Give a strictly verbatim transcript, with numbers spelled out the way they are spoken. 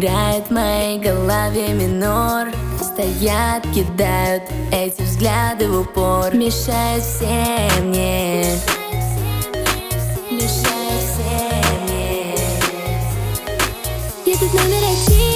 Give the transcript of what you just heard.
играет в моей голове минор. Стоят, кидают эти взгляды в упор. Мешают все мне, мешают все мне. Я тут номер один.